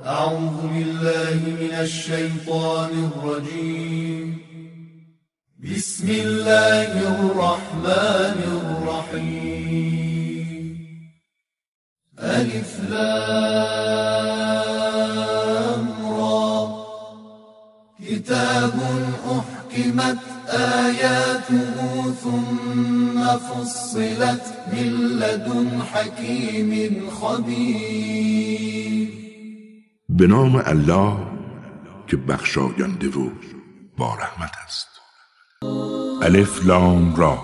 اعوذ بالله من الشیطان الرجیم. بسم الله الرحمن الرحیم. الف لام را کتاب احکمت آیاته ثم فصلت من لدن حکیم خبیر. به نام الله که بخشاینده و با رحمت است. الف لام را.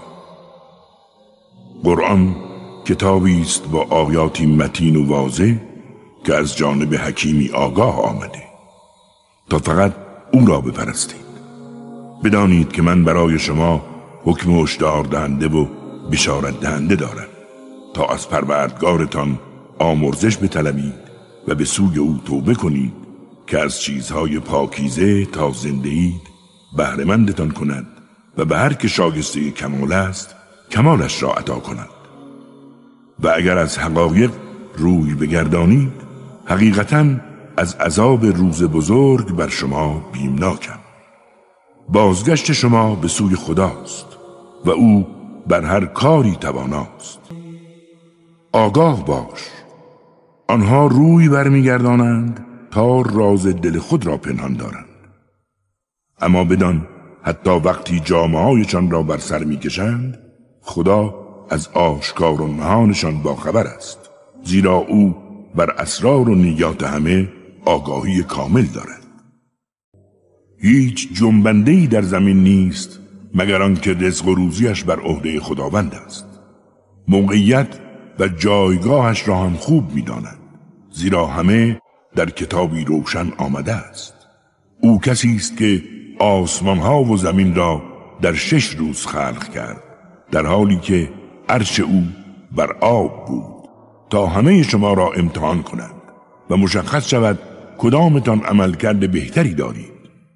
قرآن کتابی است با آیاتی متین و واضح که از جانب حکیمی آگاه آمده تا فقط او را بپرستید. بدانید که من برای شما حکم هشدار دهنده و بشارت دهنده دارم تا از پروردگارتان آمرزش بطلبید و به سوی او توبه کنید که از چیزهای پاکیزه تا زنده اید بهره‌مندتان کند و به هر که شایسته کمال است کمالش را عطا کند. و اگر از حقایق روی بگردانید حقیقتاً از عذاب روز بزرگ بر شما بیمناکم. بازگشت شما به سوی خداست و او بر هر کاری تواناست. آگاه باش، آنها روی برمیگردانند تا راز دل خود را پنهان دارند. اما بدان حتی وقتی جامه‌هایشان را بر سر میکشند خدا از آشکار و نهانشان باخبر است، زیرا او بر اسرار و نیات همه آگاهی کامل دارد. هیچ جنبنده‌ای در زمین نیست مگر آنکه رزق و روزیش بر عهده خداوند است. موقعیت و جایگاهش را هم خوب می‌داند، زیرا همه در کتابی روشن آمده است. او کسی است که آسمان‌ها و زمین را در 6 روز خلق کرد، در حالی که عرش او بر آب بود تا همه شما را امتحان کند و مشخص شود کدامتان عملکرد بهتری دارید.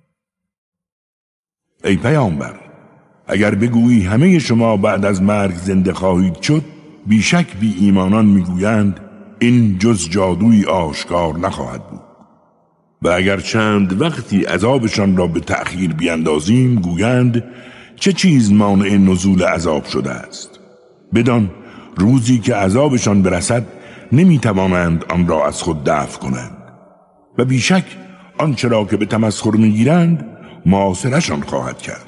ای پیامبر، اگر بگویی همه شما بعد از مرگ زنده خواهید شد، بیشک بی ایمانان میگویند این جز جادوی آشکار نخواهد بود. و اگر چند وقتی عذابشان را به تأخیر بیندازیم گویند چه چیز مانع نزول عذاب شده است. بدان روزی که عذابشان برسد نمیتوانند آن را از خود دفع کنند و بیشک آنچه را که به تمسخر میگیرند معاصرشان خواهد کرد.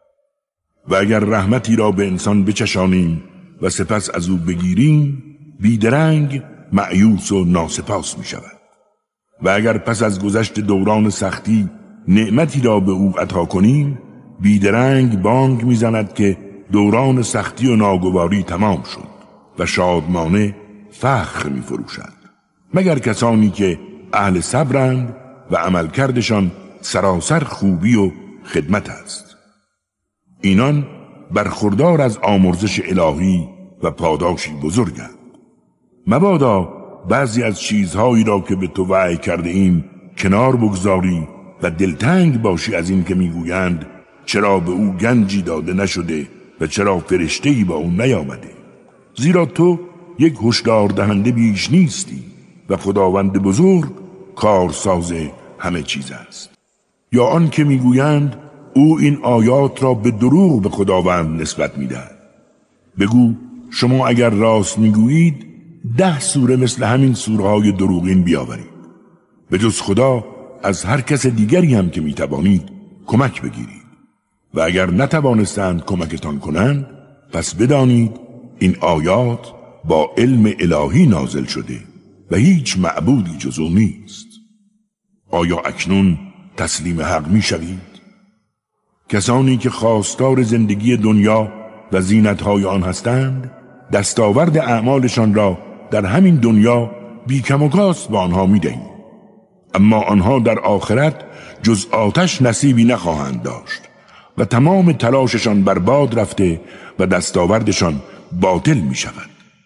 و اگر رحمتی را به انسان بچشانیم و سپس از او بگیریم بیدرنگ مایوس و ناسپاس می شود. و اگر پس از گذشت دوران سختی نعمتی را به او عطا کنیم بیدرنگ بانگ می زند که دوران سختی و ناگواری تمام شد و شادمانه فخر می فروشد، مگر کسانی که اهل صبرند و عملکردشان سراسر خوبی و خدمت است. اینان برخوردار از آمرزش الهی و پاداشی بزرگند. مبادا بعضی از چیزهایی را که به تو وحی کرده ایم کنار بگذاری و دلتنگ باشی از این که میگویند چرا به او گنجی داده نشده و چرا فرشته‌ای با او نیامده. زیرا تو یک هشدار دهنده بیش نیستی و خداوند بزرگ کارساز همه چیز است. یا آن که میگویند او این آیات را به دروغ به خداوند نسبت میدهد. بگو شما اگر راست میگویید 10 سوره مثل همین سوره‌های دروغین بیاورید. به جز خدا از هر کس دیگری هم که میتوانید کمک بگیرید. و اگر نتوانستند کمکتان کنند پس بدانید این آیات با علم الهی نازل شده و هیچ معبودی جز او نیست. آیا اکنون تسلیم حق میشوید؟ کسانی که خواستار زندگی دنیا و زینت‌های آن هستند دستاورد اعمالشان را در همین دنیا بیکم و کاست به آنها میدهیم، اما آنها در آخرت جز آتش نصیبی نخواهند داشت و تمام تلاششان برباد رفته و دستاوردشان باطل می شود.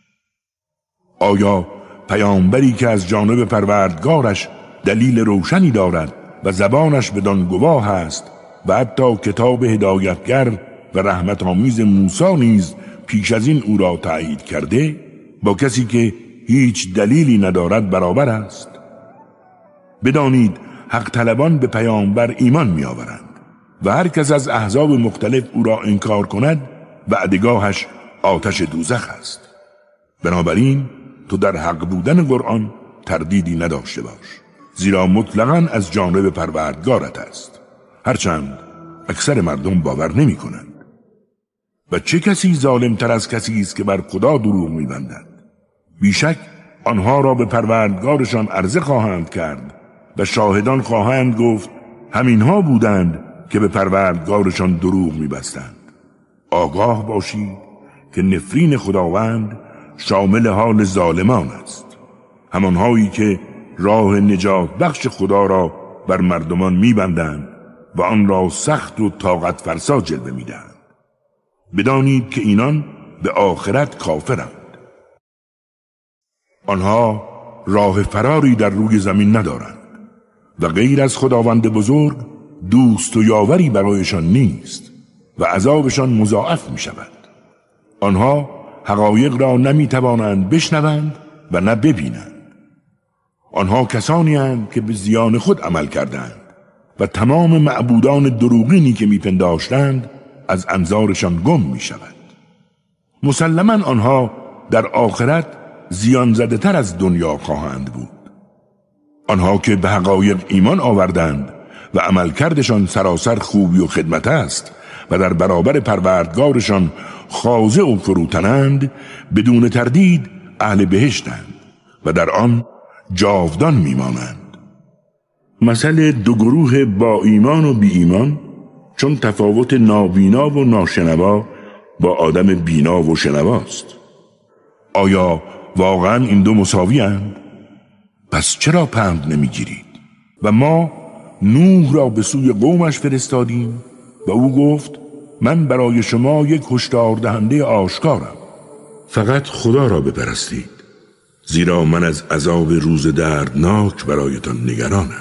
آیا پیامبری که از جانب پروردگارش دلیل روشنی دارد و زبانش بدان گواه است و حتی کتاب هدایتگر و رحمت آمیز موسی نیز پیش از این او را تایید کرده با کسی که هیچ دلیلی ندارد برابر است؟ بدانید حق طلبان به پیامبر ایمان می آورند و هر کس از احزاب مختلف او را انکار کند وعدگاهش آتش دوزخ است. بنابراین تو در حق بودن قرآن تردیدی نداشته باش، زیرا مطلقاً از جانب پروردگارت است، هرچند اکثر مردم باور نمی کنند. و چه کسی ظالمتر از کسی است که بر خدا دروغ می بندد؟ بیشک آنها را به پروردگارشان عرضه خواهند کرد و شاهدان خواهند گفت همینها بودند که به پروردگارشان دروغ می بستند. آگاه باشید که نفرین خداوند شامل حال ظالمان است، همانهایی که راه نجات بخش خدا را بر مردمان می بندند و آن را سخت و طاقت فرسا جلوه می دهند. بدانید که اینان به آخرت کافرند. آنها راه فراری در روی زمین ندارند و غیر از خداوند بزرگ دوست و یاوری برایشان نیست و عذابشان مضاعف می شود. آنها حقایق را نمی توانند بشنوند و نه ببینند. آنها کسانی اند که به زیان خود عمل کردند و تمام معبودان دروغینی که می پنداشتند از انظارشان گم می شود. مسلماً آنها در آخرت زیان زده تر از دنیا خواهند بود. آنها که به حقایق ایمان آوردند و عملکردشان سراسر خوبی و خدمت است و در برابر پروردگارشان خاضع و فروتنند، بدون تردید اهل بهشتند و در آن جاودان میمانند. مثل دو گروه با ایمان و بی ایمان چون تفاوت نابینا و ناشنوا با آدم بینا و شنواست. آیا واقعا این دو مساوی اند؟ پس چرا پند نمیگیرید؟ و ما نوح را به سوی قومش فرستادیم و او گفت من برای شما یک هشدار دهنده آشکارم، فقط خدا را بپرستید، زیرا من از عذاب روز دردناک برایتان نگرانم.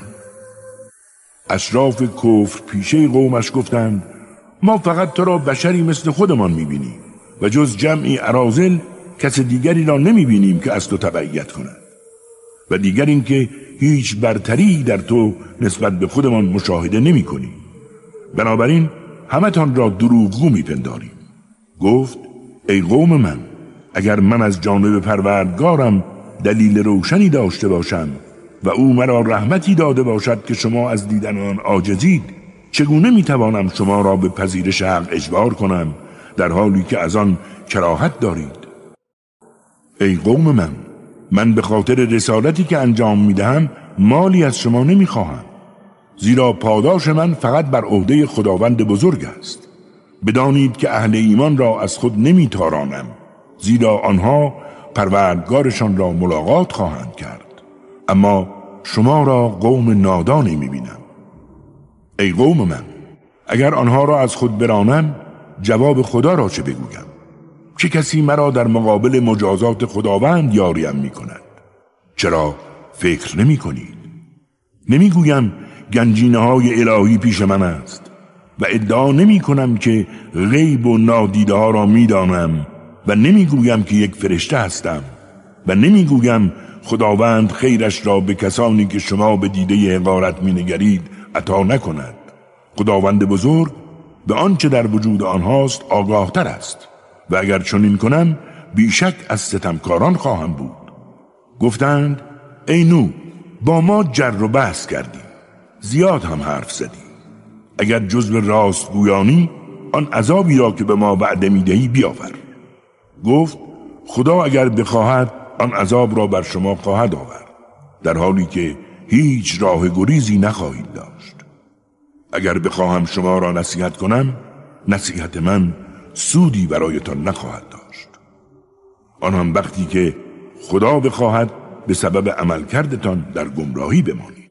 اشراف کفر پیشه قومش گفتند ما فقط تو را بشری مثل خودمان میبینیم و جز جمعی اراذل کس دیگری را نمیبینیم که از تو تبعیت کند و دیگر این که هیچ برتری در تو نسبت به خودمان مشاهده نمی کنیم. بنابراین همتان را دروغگو میپنداریم. گفت ای قوم من، اگر من از جانب پروردگارم دلیل روشنی داشته باشم و او مرا رحمتی داده باشد که شما از دیدن آن عاجزید، چگونه میتوانم شما را به پذیرش حق اجبار کنم در حالی که از آن کراهت دارید؟ ای قوم من به خاطر رسالتی که انجام میدهم مالی از شما نمیخواهم، زیرا پاداش من فقط بر عهده خداوند بزرگ است. بدانید که اهل ایمان را از خود نمیتارانم، زیرا آنها پروردگارشان را ملاقات خواهند کرد، اما شما را قوم نادانی میبینم. ای قوم من، اگر آنها را از خود برانم جواب خدا را چه بگویم؟ چه کسی مرا در مقابل مجازات خداوند یاریم میکند؟ چرا فکر نمی کنید؟ نمیگویم گنجینه های الهی پیش من است و ادعا نمی کنم که غیب و نادیده ها را میدانم و نمیگویم که یک فرشته هستم و نمیگویم خداوند خیرش را به کسانی که شما به دیده حقارت مینگرید عطا نکند. خداوند بزرگ به آنچه در وجود آنهاست آگاه تر است و اگر چنین کنم بیشک از ستمکاران خواهم بود. گفتند ای نوح، با ما جر و بحث کردی، زیاد هم حرف زدی. اگر جزو راست گویانی آن عذابی را که به ما وعده میدهی بیاور. گفت خدا اگر بخواهد آن عذاب را بر شما خواهد آورد، در حالی که هیچ راه گریزی نخواهید داشت. اگر بخواهم شما را نصیحت کنم، نصیحت من سودی برایتان نخواهد داشت، آن هم وقتی که خدا بخواهد به سبب عملکردتان در گمراهی بمانید.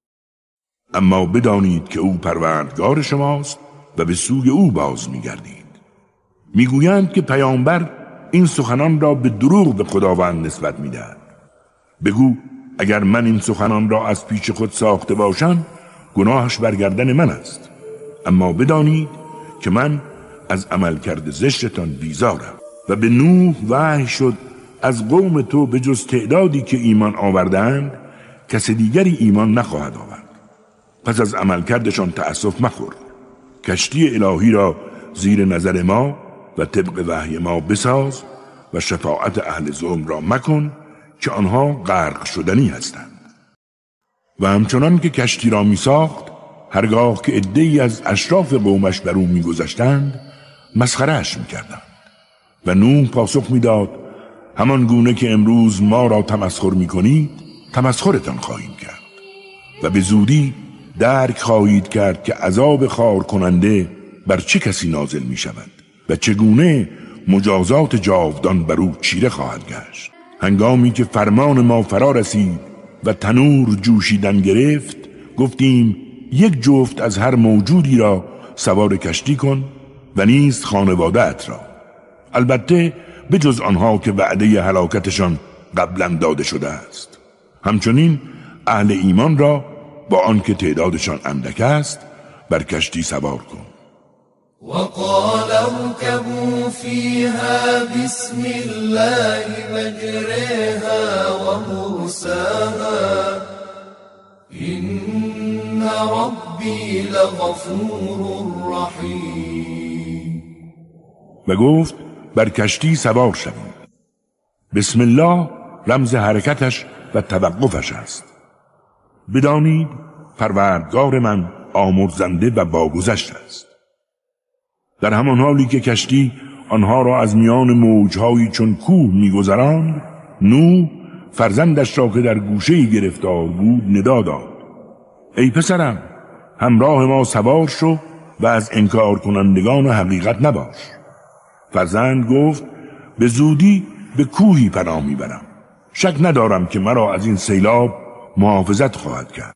اما بدانید که او پروردگار شماست و به سوی او باز میگردید. میگویند که پیامبر این سخنان را به دروغ به خداوند نسبت میدهد. بگو اگر من این سخنان را از پیش خود ساخته باشم گناهش برگردن من است، اما بدانید که من از عملکرد زشتتان بیزارم. و به نوح وحی شد از قوم تو به جز تعدادی که ایمان آوردند کس دیگری ایمان نخواهد آورد. پس از عملکردشان تأسف مخور. کشتی الهی را زیر نظر ما و طبق وحی ما بساز و شفاعت اهل ظلم را مکن که آنها غرق شدنی هستند. و همچنان که کشتی را می ساخت، هرگاه که عده‌ای از اشراف قومش بر او می گذشتند مسخره‌اش می کردند. و نوح پاسخ می داد همان گونه که امروز ما را تمسخر می کنید تمسخرتان خواهیم کرد و به زودی درک خواهید کرد که عذاب خار کننده بر چه کسی نازل می شود و چگونه مجازات جاودان بر او چیره خواهد گشت. هنگامی که فرمان ما فرا رسید و تنور جوشیدن گرفت، گفتیم یک جفت از هر موجودی را سوار کشتی کن و نیز خانواده‌ات را، البته به جز آنها که وعده هلاکتشان قبلا داده شده است. همچنین اهل ایمان را با آنکه تعدادشان اندک است بر کشتی سوار کن. وقال اركبوا فيها بسم الله مجريها ومرساها إن ربي لغفور رحيم. و گفت بر کشتی سوار شوید. بسم الله رمز حرکتش و توقفش است. بدانید پروردگار من آمرزنده و باگذشت است. در همان حالی که کشتی آنها را از میان موجهایی چون کوه می‌گذراند، نوح فرزندش را که در گوشه‌ای گرفتار بود ندا داد: ای پسرم، همراه ما سوار شو و از انکار کنندگان حقیقت نباش. فرزند گفت به زودی به کوهی پناه میبرم. شک ندارم که مرا از این سیلاب محافظت خواهد کرد.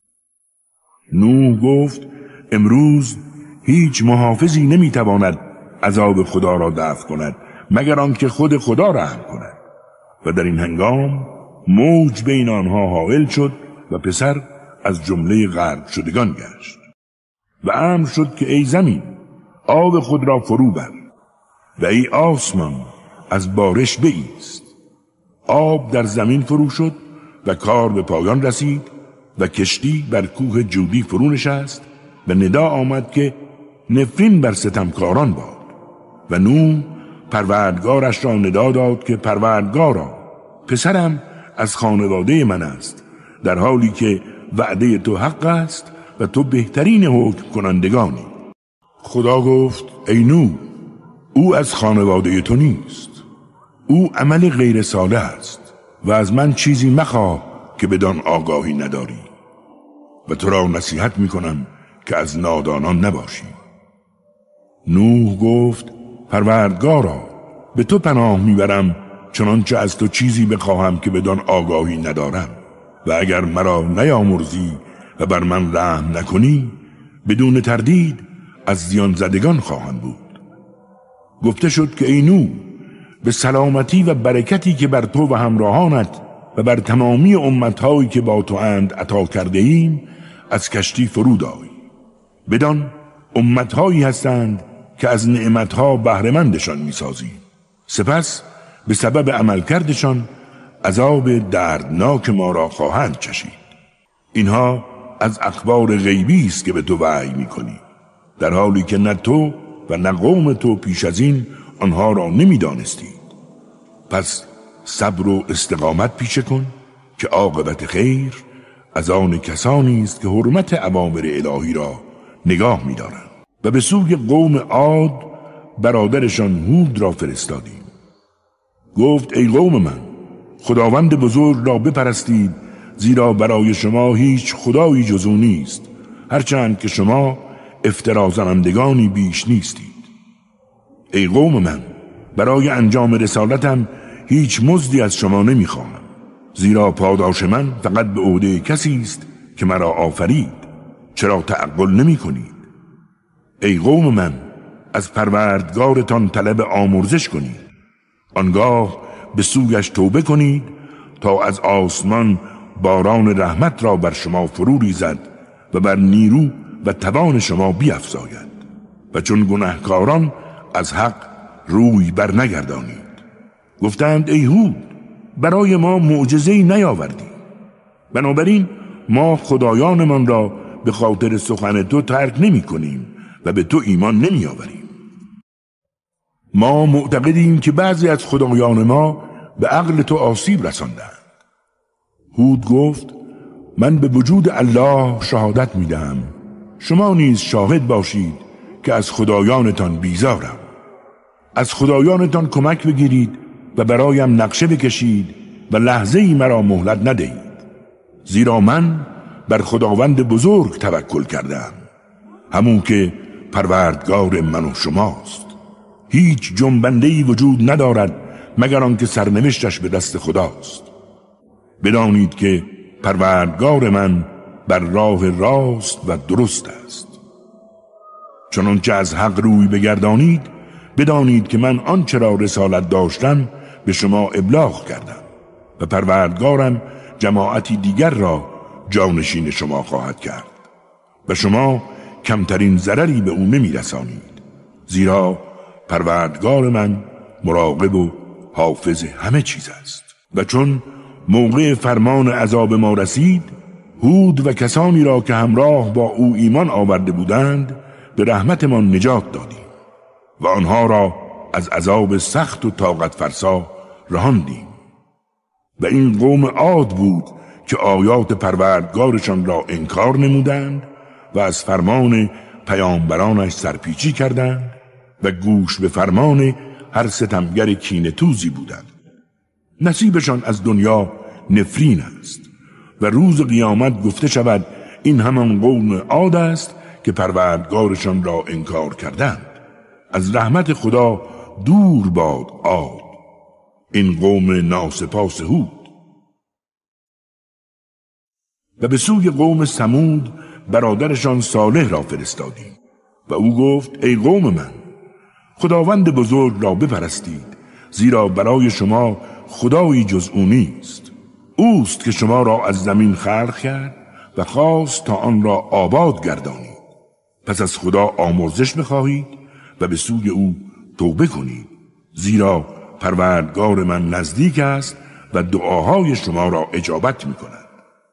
نوح گفت امروز هیچ محافظی نمیتواند عذاب خدا را دفع کند مگر آنکه خود خدا رحم کند. و در این هنگام موج بین آنها حائل شد و پسر از جمله غرق شدگان گشت. و امر شد که ای زمین آب خود را فرو بر و ای آسمان از بارش بایست. آب در زمین فرو شد و کار به پایان رسید و کشتی بر کوه جودی فرو نشست و ندا آمد که نفرین بر ستمکاران باد. و نوح پروردگارش را ندا داد که پروردگارا، پسرم از خانواده من است، در حالی که وعده تو حق است و تو بهترین حکم کنندگانی. خدا گفت ای نوح، او از خانواده تو نیست، او عمل غیر صالح است و از من چیزی مخواه که بدان آگاهی نداری و تو را نصیحت میکنم که از نادانان نباشی. نوح گفت پروردگارا، به تو پناه میبرم چنانچه از تو چیزی بخواهم که بدان آگاهی ندارم و اگر مرا نیامرزی و بر من رحم نکنی بدون تردید از زیان زدگان خواهم بود. گفته شد که ای نوح، به سلامتی و برکتی که بر تو و همراهانت و بر تمامی امتهایی که با تو اند عطا کرده ایم از کشتی فرود آی. بدان امتهایی هستند که از نعمتها بهره‌مندشان می‌سازی. سپس به سبب عملکردشان عذاب دردناک ما را خواهند چشید. اینها از اخبار غیبی است که به تو وحی می‌کنی، در حالی که نه تو و نه قوم تو پیش از این آنها را نمی‌دانستید. پس صبر و استقامت پیشه کن که عاقبت خیر از آن کسانی است که حرمت اوامر الهی را نگاه می‌دارند. و به سوی قوم عاد برادرشان هود را فرستادیم. گفت ای قوم من، خداوند بزرگ را بپرستید، زیرا برای شما هیچ خدایی جز او نیست، هرچند که شما افترا زنندگانی بیش نیستید. ای قوم من، برای انجام رسالتم هیچ مزدی از شما نمیخواهم، زیرا پاداش من فقط به عهده کسی است که مرا آفرید. چرا تعقل نمی کنید؟ ای قوم من، از پروردگارتان طلب آمرزش کنید، آنگاه به سویش توبه کنید تا از آسمان باران رحمت را بر شما فرو ریزد و بر نیرو و توان شما بیفزاید و چون گناهکاران از حق روی بر نگردانید. گفتند ای هود، برای ما معجزه‌ای نیاوردی. بنابراین ما خدایانمان را به خاطر سخن تو ترک نمی کنیم و به تو ایمان نمی آوریم. ما معتقدیم که بعضی از خدایان ما به عقل تو آسیب رساندند. هود گفت من به وجود الله شهادت می دهم، شما نیز شاهد باشید که از خدایانتان بیزارم. از خدایانتان کمک بگیرید و برایم نقشه بکشید و لحظه‌ای مرا مهلت ندهید، زیرا من بر خداوند بزرگ توکل کردم، همون که پروردگار من و شماست. هیچ جنبنده‌ای وجود ندارد مگر آنکه سرنوشتش به دست خداست. بدانید که پروردگار من بر راه راست و درست است. چنانچه از حق روی بگردانید بدانید که من آنچه را رسالت داشتم به شما ابلاغ کردم و پروردگارم جماعتی دیگر را جانشین شما خواهد کرد و شما کمترین ضرری به او نمی‌رسانید، زیرا پروردگار من مراقب و حافظ همه چیز است. و چون موقع فرمان عذاب ما رسید، هود و کسانی را که همراه با او ایمان آورده بودند به رحمتمان نجات دادیم و آنها را از عذاب سخت و طاقت فرسا رهاندیم. و این قوم عاد بود که آیات پروردگارشان را انکار نمودند و از فرمان پیامبرانش سرپیچی کردند و گوش به فرمان هر ستمگر کینه توزی بودند. نصیبشان از دنیا نفرین است و روز قیامت گفته شود این همان قوم عاد است که پروردگارشان را انکار کردند. از رحمت خدا دور باد عاد، این قوم ناسپاس هود. و به سوی قوم ثمود برادرشان صالح را فرستادیم و او گفت ای قوم من، خداوند بزرگ را بپرستید، زیرا برای شما خدایی جز او نیست. اوست که شما را از زمین خلق کرد و خواست تا آن را آباد گردانید. پس از خدا آمرزش بخواهید و به سوی او توبه کنید، زیرا پروردگار من نزدیک است و دعاهای شما را اجابت می کند.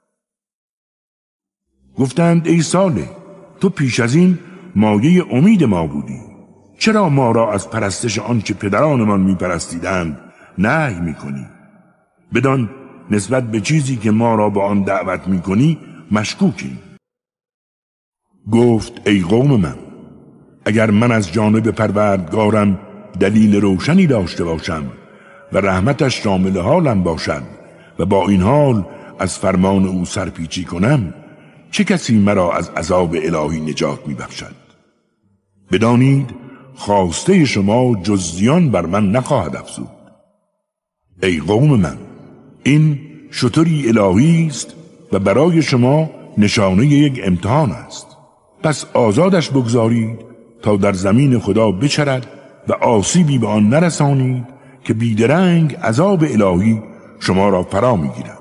گفتند ای صالح، تو پیش از این مایه امید ما بودی، چرا ما را از پرستش آنچه پدرانمان می پرستیدند نهی می کنی؟ بدان نسبت به چیزی که ما را به آن دعوت می کنی مشکوکی. گفت ای قوم من، اگر من از جانب پروردگارم دلیل روشنی داشته باشم و رحمتش شامل حالم باشد و با این حال از فرمان او سرپیچی کنم، چه کسی مرا از عذاب الهی نجات می بخشد؟ بدانید خواسته شما جز زیان بر من نخواهد افزود. ای قوم من، این شتری الهی است و برای شما نشانه یک امتحان است. پس آزادش بگذارید تا در زمین خدا بچرد و آسیبی به آن نرسانید که بیدرنگ عذاب الهی شما را فرا میگیرد.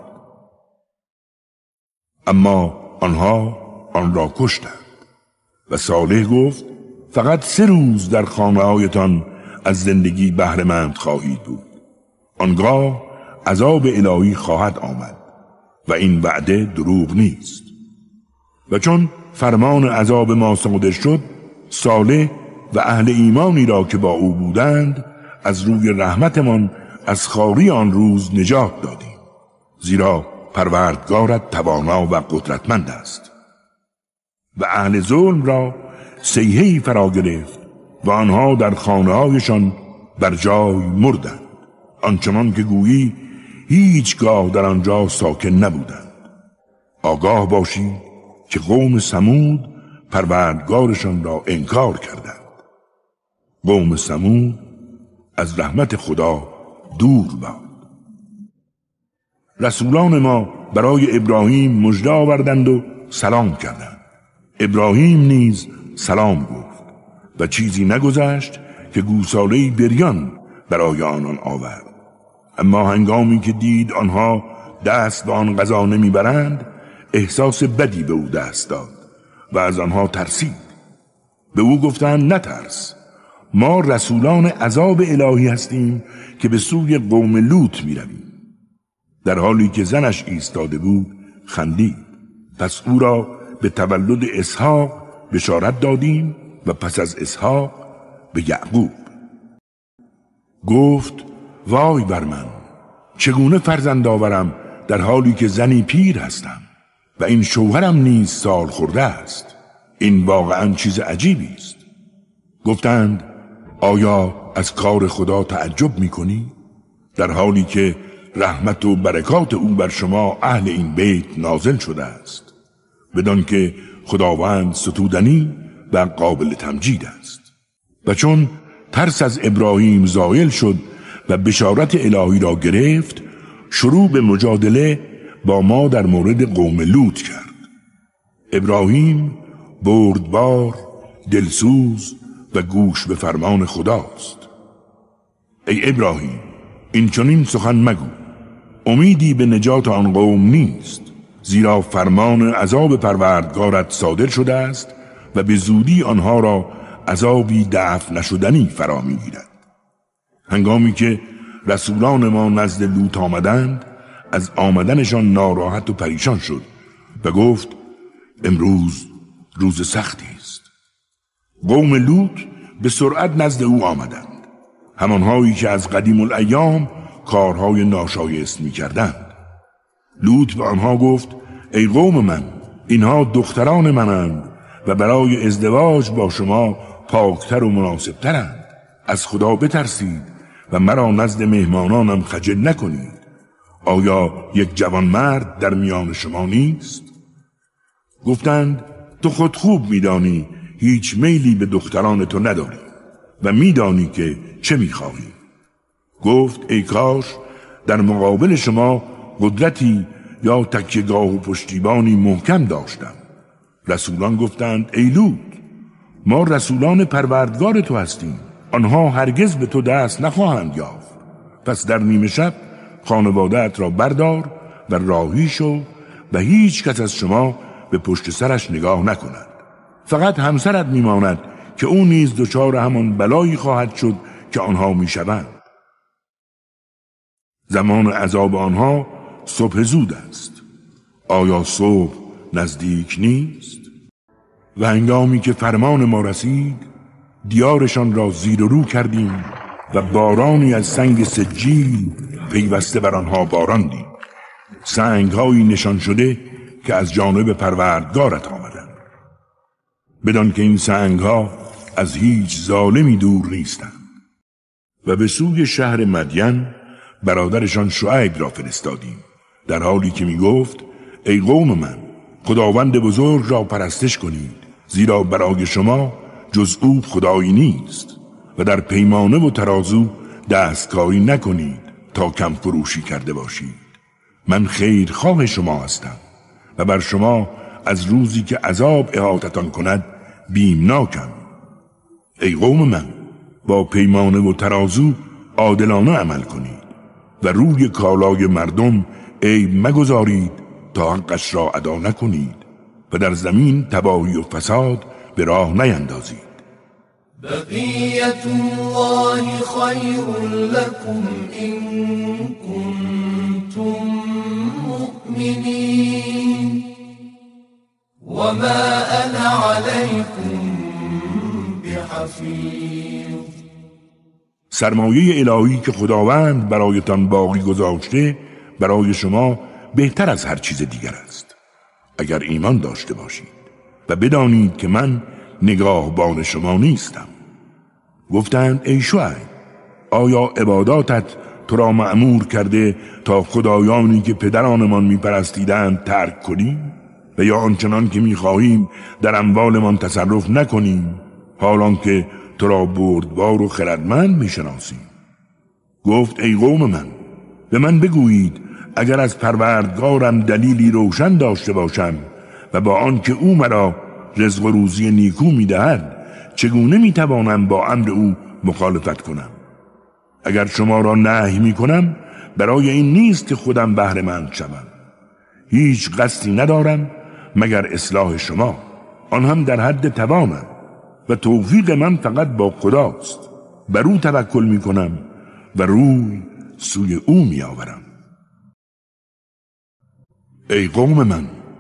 اما آنها آن را کشتند. و صالح گفت فقط 3 روز در خانه‌هایتان از زندگی بهره‌مند خواهید بود، آنگاه عذاب الهی خواهد آمد و این وعده دروغ نیست. و چون فرمان عذاب ما صادر شد، صالح و اهل ایمانی را که با او بودند از روی رحمتمان از خواری آن روز نجات دادیم، زیرا پروردگارت توانا و قدرتمند است. و اهل ظلم را صیحه‌ای فرا گرفت و آنها در خانه‌هایشان بر جای مردند، آنچنان که گویی هیچگاه در آنجا ساکن نبودند. آگاه باشید که قوم ثمود پروردگارشان را انکار کردند. قوم ثمود از رحمت خدا دور باد. رسولان ما برای ابراهیم مژده آوردند و سلام کردند. ابراهیم نیز سلام گفت و چیزی نگذشت که گوساله‌ای بریان برای آنان آورد. اما هنگامی که دید آنها دست به آن غذا نمیبرند، احساس بدی به او دست داد و از آنها ترسید. به او گفتند نترس، ما رسولان عذاب الهی هستیم که به سوی قوم لوط میرویم. در حالی که زنش ایستاده بود خندید، پس او را به تولد اسحاق بشارت دادیم و پس از اسحاق به یعقوب. گفت وای بر من، چگونه فرزند آورم در حالی که زنی پیر هستم و این شوهرم نیز سال خورده است؟ این واقعا چیز عجیبی است. گفتند آیا از کار خدا تعجب می‌کنی؟ در حالی که رحمت و برکات او بر شما اهل این بیت نازل شده است، بدان که خداوند ستودنی و قابل تمجید است. و چون ترس از ابراهیم زائل شد و بشارت الهی را گرفت، شروع به مجادله با ما در مورد قوم لوط کرد. ابراهیم بردبار، دلسوز و گوش به فرمان خداست. ای ابراهیم، این چنین سخن مگو، امیدی به نجات آن قوم نیست، زیرا فرمان عذاب پروردگارت صادر شده است و به زودی آنها را عذابی دفع نشدنی فرا می‌گیرد. هنگامی که رسولان ما نزد لوط آمدند، از آمدنشان ناراحت و پریشان شد و گفت امروز روز سختی است. قوم لوط به سرعت نزد او آمدند، همانهایی که از قدیم الایام کارهای ناشایست می‌کردند. لوط به آنها گفت ای قوم من، اینها دختران منند و برای ازدواج با شما پاکتر و مناسبترند. از خدا بترسید و مرا نزد مهمانانم خجل نکنید. آیا یک جوان مرد در میان شما نیست؟ گفتند تو خود خوب میدانی هیچ میلی به دختران تو نداری و میدانی که چه میخواهی. گفت ای کاش در مقابل شما قدرتی یا تکیه‌گاه و پشتیبانی محکم داشتم. رسولان گفتند ای لوط، ما رسولان پروردگار تو هستیم، آنها هرگز به تو دست نخواهند یافت. پس در نیمه شب خانواده‌ات را بردار و راهی شو و هیچ کس از شما به پشت سرش نگاه نکند. فقط همسرت میماند که او نیز دچار همان بلایی خواهد شد که آنها میشوند. زمان عذاب آنها صبح زود است. آیا صبح نزدیک نیست؟ و هنگامی که فرمان ما رسید، دیارشان را زیر و رو کردیم و بارانی از سنگ سجیل پیوسته بر آنها باراندیم، سنگ‌هایی نشان شده که از جانب پروردگارت آمدند، بدان که این سنگ‌ها از هیچ ظالمی دور نیستند. و به سوی شهر مدین برادرشان شعیب را فرستادیم، در حالی که می گفت ای قوم من، خداوند بزرگ را پرستش کنید، زیرا برای شما جز او خدایی نیست و در پیمانه و ترازو دستکاری نکنید تا کم فروشی کرده باشید. من خیرخواه شما هستم و بر شما از روزی که عذاب احاطتان کند بیمناکم. ای قوم من، با پیمانه و ترازو عادلانه عمل کنید و روی کالای مردم عیب مگذارید تا حقش را ادا نکنید و در زمین تباهی و فساد به راه نیندازید. بقیت الله خیر لکم ان کنتم مؤمنین وما انا علیکم بحفیظ. سرمایه الهی که خداوند برایتان باقی گذاشته برای شما بهتر از هر چیز دیگر است، اگر ایمان داشته باشید و بدانید که من نگاهبان شما نیستم. گفتند ای شعیب، آیا عباداتت تو را مأمور کرده تا خدایانی که پدرانمان میپرستیدند ترک کنیم و یا آنچنان که میخواهیم در اموالمان تصرف نکنیم، حالان که تو را بردبار و خردمند میشناسیم؟ گفت ای قوم من، به من بگویید اگر از پروردگارم دلیلی روشن داشته باشم و با آن که او مرا رزق و روزی نیکو میدهد، چگونه میتوانم با امر او مخالفت کنم؟ اگر شما را نهی میکنم برای این نیست که خودم بهره مند شوم. هیچ قصدی ندارم مگر اصلاح شما، آن هم در حد توانم و توفیق من فقط با خداست. بر او توکل میکنم و روی سوی او میآورم. ای قوم من،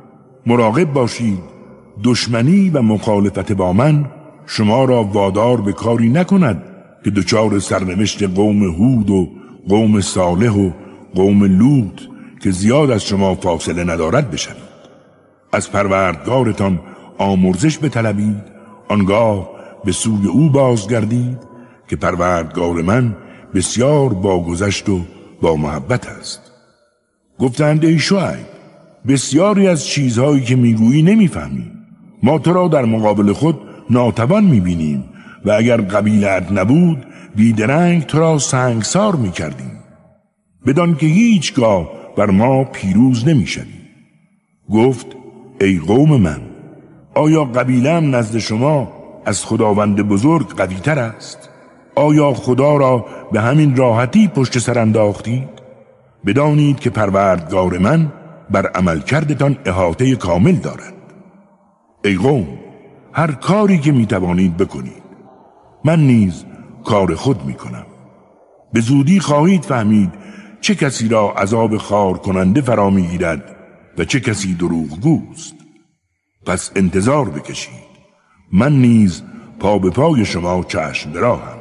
مراقب باشید دشمنی و مخالفت با من شما را وادار به کاری نکند که دچار سرنوشت قوم هود و قوم صالح و قوم لوط که زیاد از شما فاصله ندارد بشوید. از پروردگارتان آمرزش بطلبید، آنگاه به سوی او بازگردید که پروردگار من بسیار باگذشت و با محبت است. گفتند ای شعیب بسیاری از چیزهایی که میگویی نمیفهمی. ما تو را در مقابل خود ناتوان میبینیم و اگر قبیلت نبود بیدرنگ تو را سنگسار میکردیم. بدان که هیچگاه بر ما پیروز نمیشوی. گفت ای قوم من، آیا قبیله‌ام نزد شما از خداوند بزرگ قوی‌تر است؟ آیا خدا را به همین راحتی پشت سر انداختید؟ بدانید که پروردگار من بر عملکردتان احاطه کامل دارد. ای قوم، هر کاری که میتوانید بکنید، من نیز کار خود میکنم. به زودی خواهید فهمید چه کسی را عذاب خار کننده فرا میگیرد و چه کسی دروغگوست. پس انتظار بکشید، من نیز پا به پای شما چشم براهم.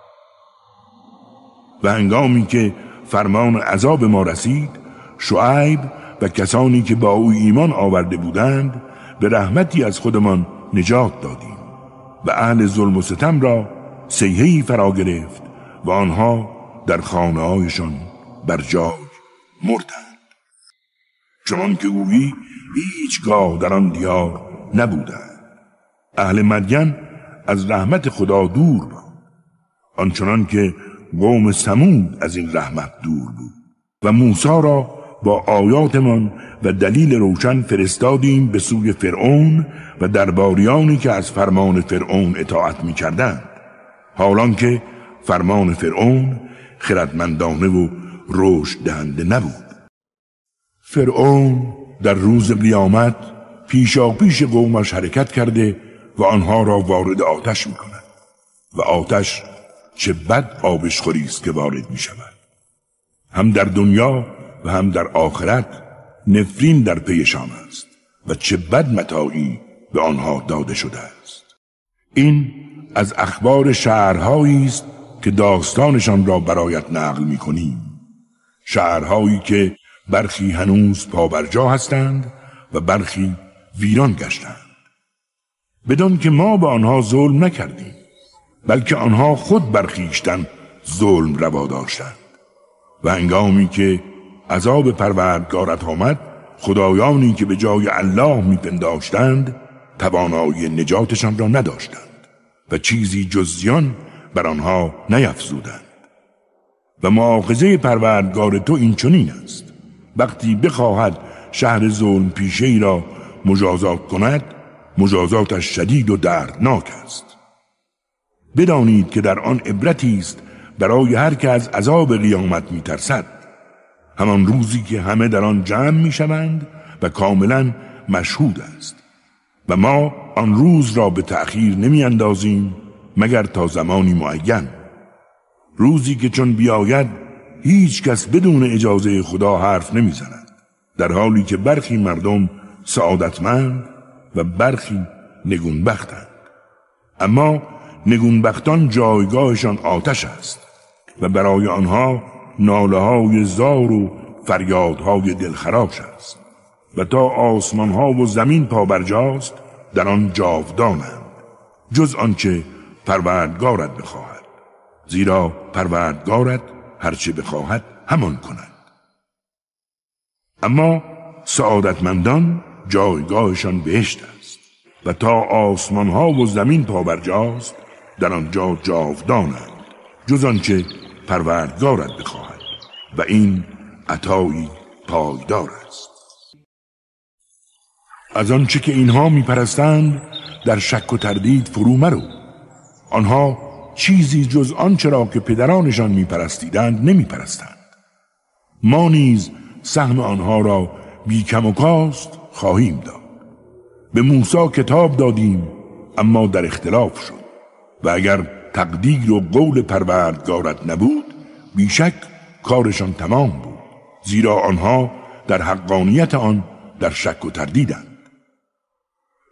و هنگامی که فرمان عذاب ما رسید، شعیب و کسانی که با او ایمان آورده بودند به رحمتی از خودمان نجات دادیم و اهل ظلم و ستم را صیحه‌ای فرا گرفت و آنها در خانه‌هایشان بر جای مردند. چون که گویی هیچگاه در آن دیار نبودند. اهل مدین از رحمت خدا دور بود، آنچنان که قوم ثمود از این رحمت دور بود. و موسی را با آیاتمان و دلیل روشن فرستادیم به سوی فرعون و درباریانی که از فرمان فرعون اطاعت می کردند، حالان که فرمان فرعون خردمندانه و رشد دهنده نبود. فرعون در روز قیامت پیشاپیش قومش حرکت کرده و آنها را وارد آتش می کند و آتش چه بد آبشخوری است که وارد می شود. هم در دنیا و هم در آخرت نفرین در پیشان است و چه بد متاعی به آنها داده شده است. این از اخبار شهرهایی است که داستانشان را برایت نقل می کنیم. شهرهایی که برخی هنوز پابرجا هستند و برخی ویران گشتند، بدان که ما به آنها ظلم نکردیم، بلکه آنها خود برخیشتن ظلم روا داشتند. و هنگامی که عذاب پروردگارت آمد، خدایانی که به جای الله میپنداشتند توانایی نجاتشان را نداشتند و چیزی جز زیان بر آنها نیفزودند. و مؤاخذه پروردگار تو این چنین است: وقتی بخواهد شهر ظلم پیشه‌ای را مجازات کند، مجازاتش شدید و دردناک است. بدانید که در آن عبرتی است برای هر که از عذاب قیامت میترسد، همان روزی که همه در آن جمع میشوند و کاملا مشهود است. و ما آن روز را به تأخیر نمی اندازیم مگر تا زمانی معین، روزی که چون بیاید هیچ کس بدون اجازه خدا حرف نمی زند، در حالی که برخی مردم سعادتمند و برخی نگونبختند. اما نگونبختان جایگاهشان آتش است و برای آنها ناله‌های زار و فریادهای دلخراش است. و تا آسمان‌ها و زمین پابرجاست در آن جاودانند، جز آنچه پروردگارت بخواهد، زیرا پروردگارت هرچه بخواهد همان کند. اما سعادتمندان جایگاهشان بهشت است و تا آسمان‌ها و زمین پابرجاست در آنجا جاودانند، جز آنچه پروردگارت بخواهد و این عطایی پایدار است. از آنچه که اینها میپرستند در شک و تردید فرو مرو. آنها چیزی جز آنچه را که پدرانشان میپرستیدند نمیپرستند. ما نیز سهم آنها را بی کم و کاست خواهیم داد. به موسی کتاب دادیم اما در اختلاف شد و اگر تقدیر و قول پروردگارت نبود بیشک کارشان تمام بود، زیرا آنها در حقانیت آن در شک و تردیدند.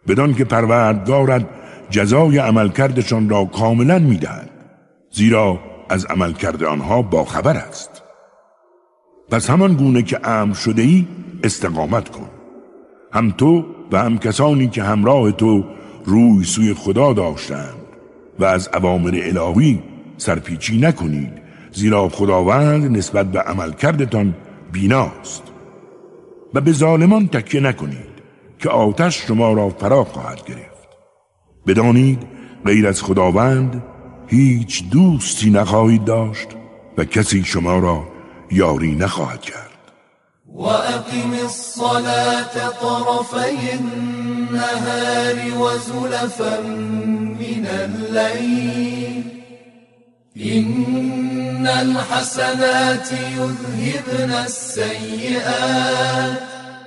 بدان که پروردگارت جزای عملکردشان را کاملا می‌دهد، زیرا از عملکرد آنها باخبر است. پس همان گونه که امر شده ای استقامت کن، هم تو و هم کسانی که همراه تو روی سوی خدا داشتند و از اوامر الهی سرپیچی نکنید، زیرا خداوند نسبت به عملکردتان بیناست. و به ظالمان تکیه نکنید که آتش شما را فرا خواهد گرفت. بدانید غیر از خداوند هیچ دوستی نخواهید داشت و کسی شما را یاری نخواهد کرد. وأقم الصلاة طرفي النهار وزلفا من الليل إن الحسنات يذهبن السيئات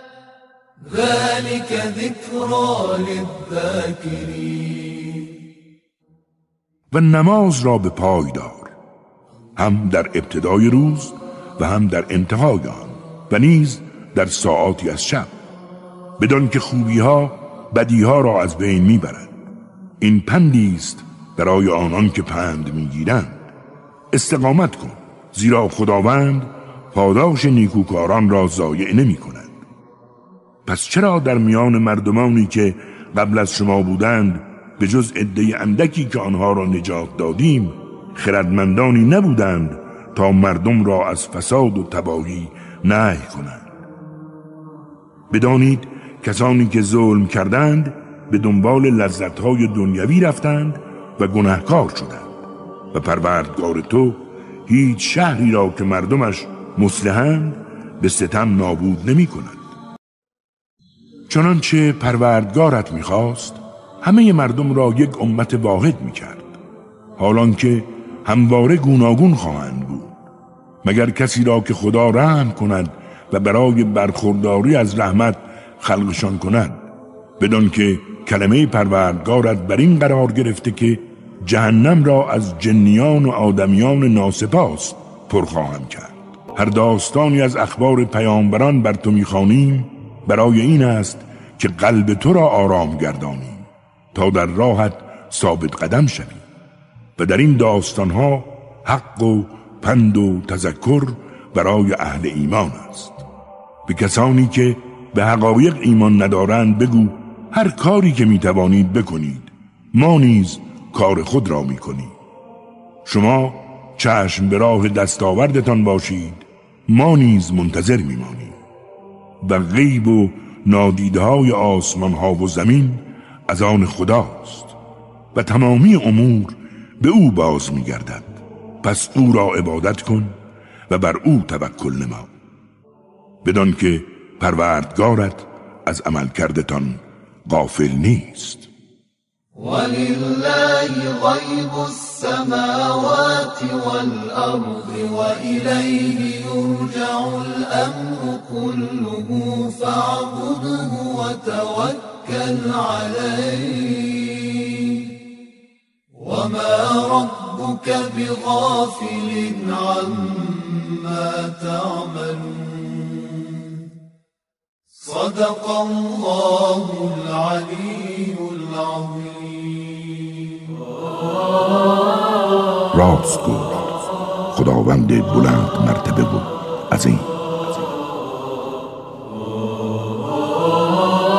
ذلك ذكرى للذاكرين. و نماز را به پای دار، هم در ابتدای روز و هم در انتهای آن و نیز در ساعاتی از شب، بدان که خوبی‌ها بدی‌ها را از بین می‌برند. این پندی است برای آنان که پند می‌گیرند. استقامت کن، زیرا خداوند پاداش نیکوکاران را ضایع نمی‌کند. پس چرا در میان مردمانی که قبل از شما بودند به جز عده اندکی که آنها را نجات دادیم خردمندانی نبودند تا مردم را از فساد و تباهی نهی کنند؟ بدانید کسانی که ظلم کردند به دنبال لذت‌های دنیوی رفتند و گناهکار شدند و پروردگار تو هیچ شهری را که مردمش مصلحند به ستم نابود نمی کند. چنانچه پروردگارت می‌خواست همه مردم را یک امت واحد می‌کرد، حالان که همواره گوناگون خواهند بود، مگر کسی را که خدا رحم کند و برای برخورداری از رحمت خلقشان کند، بدان که کلمه پروردگارت بر این قرار گرفته که جهنم را از جنیان و آدمیان ناسپاس پر خواهم کرد. هر داستانی از اخبار پیامبران بر تو می‌خوانیم برای این است که قلب تو را آرام گردانیم تا در راحت ثابت قدم شوی. و در این داستانها حق و پند و تذکر برای اهل ایمان است. به کسانی که به حقایق ایمان ندارند بگو هر کاری که میتوانید بکنید، ما نیز کار خود را میکنیم. شما چشم به راه دستاوردتان باشید، ما نیز منتظر میمانیم. و غیب و نادیدهای آسمان ها و زمین از آن خداست و تمامی امور به او باز میگردد. پس او را عبادت کن و بر او توکل نما، بدان که پروردگارت از عمل کردتان غافل نیست. ولله غیب السماوات والأرض وإلیه یرجع الأمر كله فاعبده وتوکل علیه وما ربك بغافل عما تعملون. صدق الله العلی العظیم. راست گفت خداوند بلند مرتبه و عظیم.